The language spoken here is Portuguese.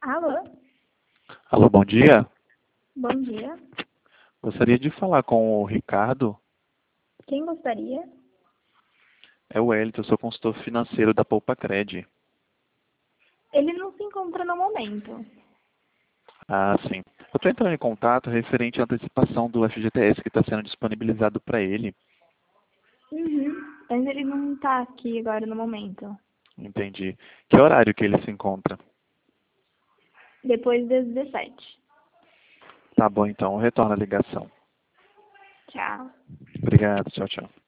Alô, Alô, bom dia. bom dia. Gostaria de falar com o Ricardo. Quem gostaria? É o Wellington, eu sou consultor financeiro da Poupa-Cred. Ele não se encontra no momento. Ah, sim. Eu estou entrando em contato referente à antecipação do FGTS que está sendo disponibilizado para ele. Mas ele não está aqui agora no momento. Entendi. Que horário que ele se encontra? Depois das 17. Tá bom, então. Eu retorno a ligação. Tchau. Obrigado. Tchau, tchau.